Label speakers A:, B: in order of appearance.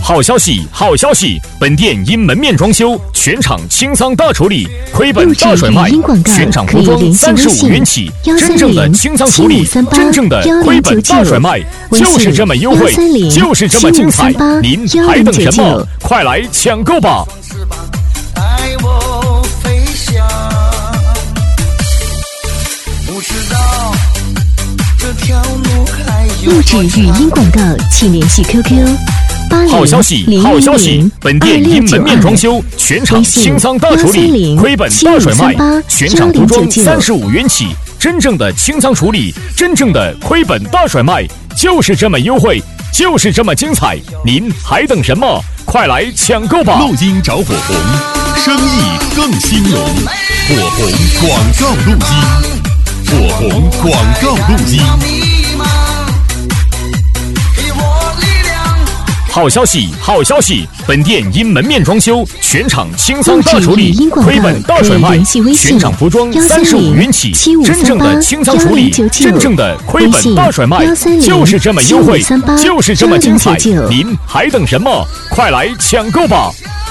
A: 好消息，好消息！本店因门面装修，全场清仓大处理，亏本大甩卖，全场服装35元起，真正的清仓处理，真正的亏本大甩卖，就是这么优惠，就是这么精彩，您还等什么？快来抢购吧！
B: 带我飞翔，不知道这条路还有
C: 录制语音广告，请联系 QQ。
A: 好消息，好消息！本店因门面装修，全场清仓大处理，亏本大甩卖，全场服装35元起，真正的清仓处理，真正的亏本大甩卖，就是这么优惠，就是这么精彩，您还等什么？快来抢购吧！
D: 录音找火红，生意更兴隆。火红广告录音，火红广告录音。
A: 好消息，好消息！本店因门面装修，全场清仓大处理，亏本大甩卖，全场服装35元起，真正的清仓处理，真正的亏本大甩卖，就是这么优惠，就是这么精彩，您还等什么？快来抢购吧！